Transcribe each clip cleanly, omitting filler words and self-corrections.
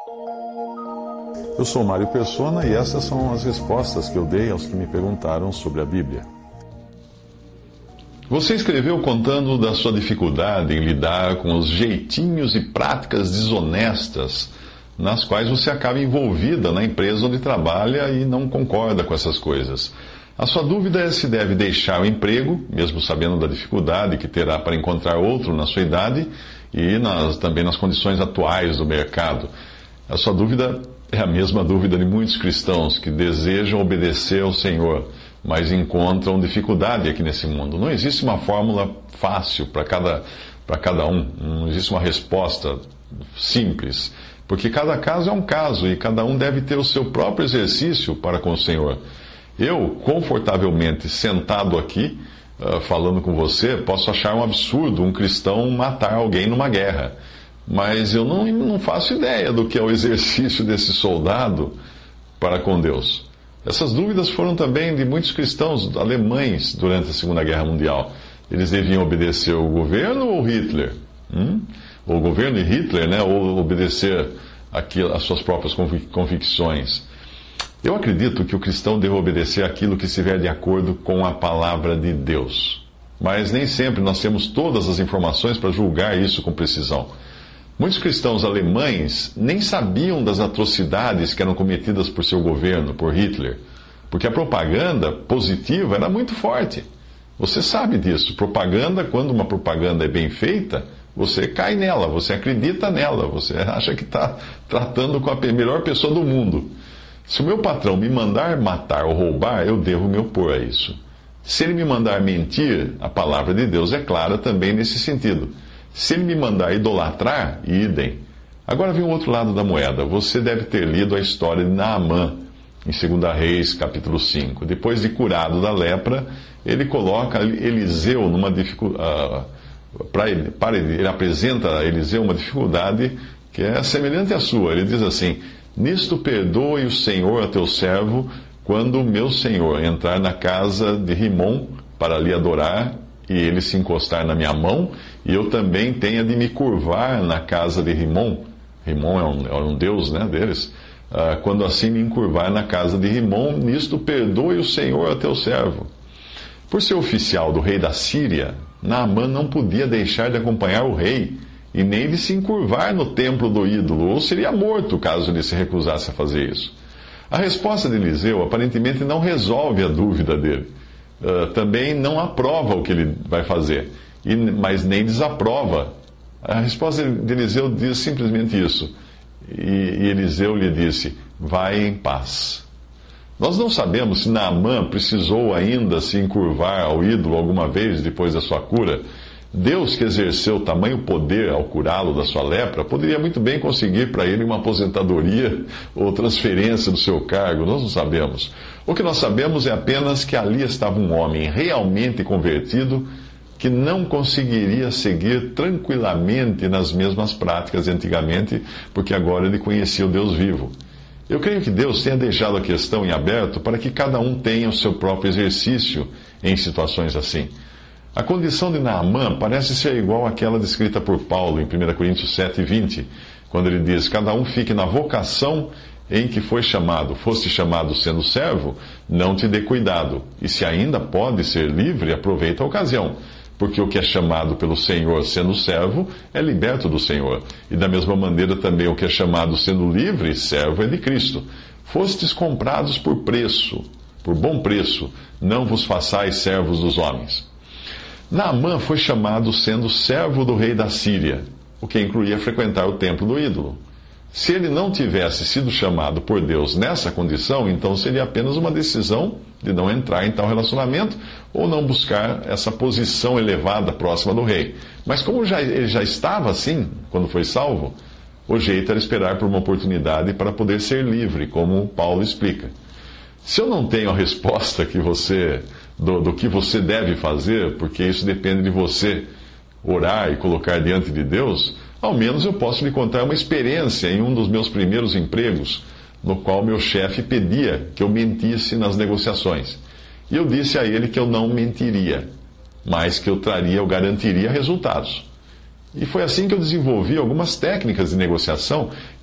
Eu sou Mário Persona e essas são as respostas que eu dei aos que me perguntaram sobre a Bíblia. Você escreveu contando da sua dificuldade em lidar com os jeitinhos e práticas desonestas nas quais você acaba envolvida na empresa onde trabalha e não concorda com essas coisas. A sua dúvida é se deve deixar o emprego, mesmo sabendo da dificuldade que terá para encontrar outro na sua idade e também nas condições atuais do mercado. A sua dúvida é a mesma dúvida de muitos cristãos que desejam obedecer ao Senhor, mas encontram dificuldade aqui nesse mundo. Não existe uma fórmula fácil para cada um, não existe uma resposta simples, porque cada caso é um caso e cada um deve ter o seu próprio exercício para com o Senhor. Eu, confortavelmente sentado aqui, falando com você, posso achar um absurdo um cristão matar alguém numa guerra. Mas eu não faço ideia do que é o exercício desse soldado para com Deus. Essas dúvidas foram também de muitos cristãos alemães durante a Segunda Guerra Mundial. Eles deviam obedecer o governo ou Hitler? O governo de Hitler, né? Ou obedecer às suas próprias convicções? Eu acredito que o cristão deve obedecer aquilo que estiver de acordo com a palavra de Deus. Mas nem sempre nós temos todas as informações para julgar isso com precisão. Muitos cristãos alemães nem sabiam das atrocidades que eram cometidas por seu governo, por Hitler, porque a propaganda positiva era muito forte. Você sabe disso. Propaganda, quando uma propaganda é bem feita, você cai nela, você acredita nela, você acha que está tratando com a melhor pessoa do mundo. Se o meu patrão me mandar matar ou roubar, eu devo me opor a isso. Se ele me mandar mentir, a palavra de Deus é clara também nesse sentido. Se ele me mandar idolatrar, idem. Agora vem o outro lado da moeda. Você deve ter lido a história de Naamã, em 2 Reis, capítulo 5. Depois de curado da lepra, ele coloca Eliseu numa dificuldade. Ele apresenta a Eliseu uma dificuldade que é semelhante à sua. Ele diz assim: nisto perdoe o Senhor a teu servo, quando o meu senhor entrar na casa de Rimom para lhe adorar, e ele se encostar na minha mão, e eu também tenha de me curvar na casa de Rimom. Rimom é um deus, né, deles. Quando assim me encurvar na casa de Rimom, nisto perdoe o Senhor a teu servo. Por ser oficial do rei da Síria, Naamã não podia deixar de acompanhar o rei, e nem de se encurvar no templo do ídolo, ou seria morto caso ele se recusasse a fazer isso. A resposta de Eliseu aparentemente não resolve a dúvida dele. Também não aprova o que ele vai fazer, mas nem desaprova. A resposta de Eliseu diz simplesmente isso. E Eliseu lhe disse: vai em paz. Nós não sabemos se Naamã precisou ainda se encurvar ao ídolo alguma vez depois da sua cura. Deus, que exerceu tamanho poder ao curá-lo da sua lepra, poderia muito bem conseguir para ele uma aposentadoria ou transferência do seu cargo. Nós não sabemos. O que nós sabemos é apenas que ali estava um homem realmente convertido que não conseguiria seguir tranquilamente nas mesmas práticas de antigamente, porque agora ele conhecia o Deus vivo. Eu creio que Deus tenha deixado a questão em aberto para que cada um tenha o seu próprio exercício em situações assim. A condição de Naamã parece ser igual àquela descrita por Paulo em 1 Coríntios 7:20, quando ele diz: cada um fique na vocação em que foi chamado. Foste chamado sendo servo, não te dê cuidado. E se ainda pode ser livre, aproveita a ocasião. Porque o que é chamado pelo Senhor sendo servo, é liberto do Senhor. E da mesma maneira também o que é chamado sendo livre, servo é de Cristo. Fostes comprados por preço, por bom preço. Não vos façais servos dos homens. Naamã foi chamado sendo servo do rei da Síria, o que incluía frequentar o templo do ídolo. Se ele não tivesse sido chamado por Deus nessa condição, então seria apenas uma decisão de não entrar em tal relacionamento ou não buscar essa posição elevada próxima do rei. Mas como ele já estava assim, quando foi salvo, o jeito era esperar por uma oportunidade para poder ser livre, como Paulo explica. Se eu não tenho a resposta do que você deve fazer, porque isso depende de você orar e colocar diante de Deus, ao menos eu posso lhe contar uma experiência em um dos meus primeiros empregos, no qual meu chefe pedia que eu mentisse nas negociações. E eu disse a ele que eu não mentiria, mas que eu garantiria resultados. E foi assim que eu desenvolvi algumas técnicas de negociação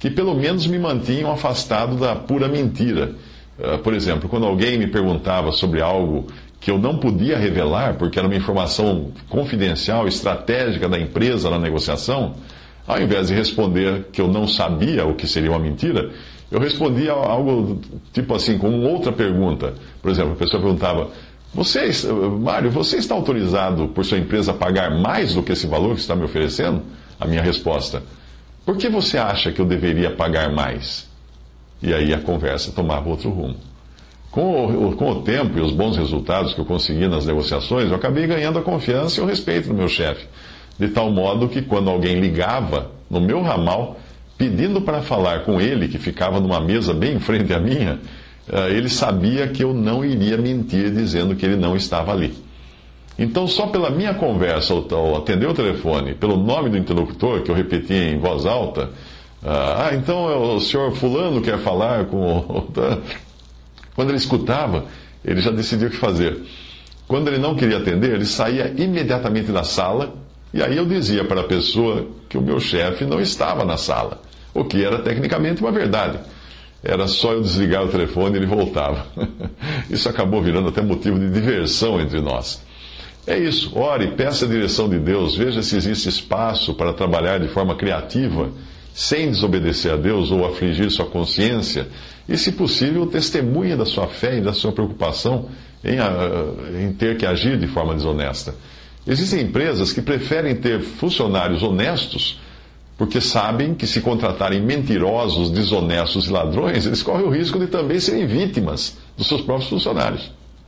que pelo menos me mantinham afastado da pura mentira. Por exemplo, quando alguém me perguntava sobre algo que eu não podia revelar, porque era uma informação confidencial, estratégica da empresa na negociação, ao invés de responder que eu não sabia o que seria uma mentira, eu respondia algo tipo assim, com outra pergunta. Por exemplo, a pessoa perguntava: Mário, você está autorizado por sua empresa a pagar mais do que esse valor que está me oferecendo? A minha resposta: por que você acha que eu deveria pagar mais? E aí a conversa tomava outro rumo. Com o tempo e os bons resultados que eu consegui nas negociações, eu acabei ganhando a confiança e o respeito do meu chefe. De tal modo que quando alguém ligava no meu ramal, pedindo para falar com ele, que ficava numa mesa bem em frente à minha, ele sabia que eu não iria mentir dizendo que ele não estava ali. Então, só pela minha conversa, ao atender o telefone, pelo nome do interlocutor, que eu repetia em voz alta: então o senhor fulano quer falar com... Quando ele escutava, ele já decidia o que fazer. Quando ele não queria atender, ele saía imediatamente da sala, e aí eu dizia para a pessoa que o meu chefe não estava na sala, o que era tecnicamente uma verdade. Era só eu desligar o telefone e ele voltava. Isso acabou virando até motivo de diversão entre nós. É isso, ore, peça a direção de Deus, veja se existe espaço para trabalhar de forma criativa, sem desobedecer a Deus ou afligir sua consciência, e, se possível, testemunhe da sua fé e da sua preocupação em ter que agir de forma desonesta. Existem empresas que preferem ter funcionários honestos porque sabem que, se contratarem mentirosos, desonestos e ladrões, eles correm o risco de também serem vítimas dos seus próprios funcionários.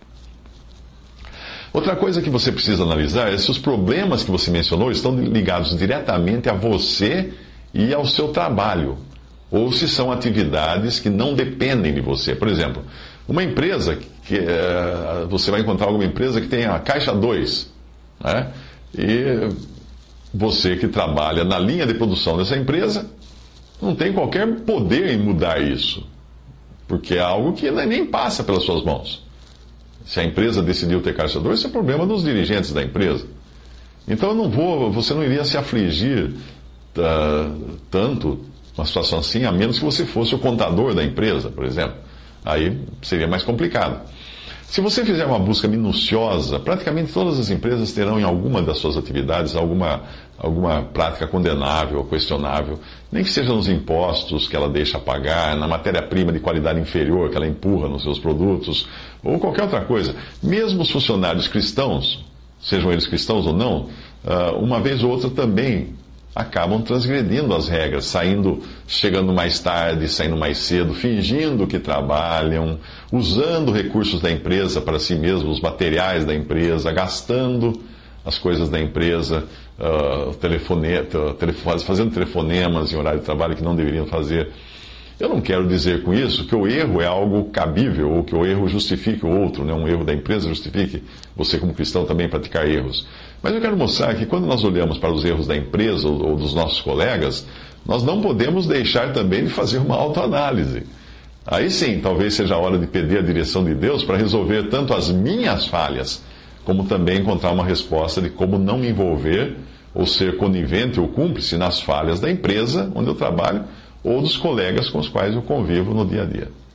Outra coisa que você precisa analisar é se os problemas que você mencionou estão ligados diretamente a você e ao seu trabalho, ou se são atividades que não dependem de você. Por exemplo, uma empresa, você vai encontrar alguma empresa que tem a caixa 2, né? E você que trabalha na linha de produção dessa empresa não tem qualquer poder em mudar isso, porque é algo que nem passa pelas suas mãos. Se a empresa decidiu ter caixa 2, isso é problema dos dirigentes da empresa. Então você não iria se afligir tanto uma situação assim, a menos que você fosse o contador da empresa, por exemplo. Aí seria mais complicado. Se você fizer uma busca minuciosa, praticamente todas as empresas terão em alguma das suas atividades alguma prática condenável ou questionável, nem que seja nos impostos que ela deixa pagar, na matéria-prima de qualidade inferior que ela empurra nos seus produtos, ou qualquer outra coisa. Mesmo os funcionários cristãos, sejam eles cristãos ou não, uma vez ou outra também acabam transgredindo as regras, chegando mais tarde, saindo mais cedo, fingindo que trabalham, usando recursos da empresa para si mesmos, os materiais da empresa, gastando as coisas da empresa, fazendo telefonemas em horário de trabalho que não deveriam fazer. Eu não quero dizer com isso que o erro é algo cabível, ou que o erro justifique o outro, né? Um erro da empresa justifique você, como cristão, também praticar erros. Mas eu quero mostrar que quando nós olhamos para os erros da empresa ou dos nossos colegas, nós não podemos deixar também de fazer uma autoanálise. Aí sim, talvez seja a hora de pedir a direção de Deus para resolver tanto as minhas falhas, como também encontrar uma resposta de como não me envolver ou ser conivente ou cúmplice nas falhas da empresa onde eu trabalho, ou dos colegas com os quais eu convivo no dia a dia.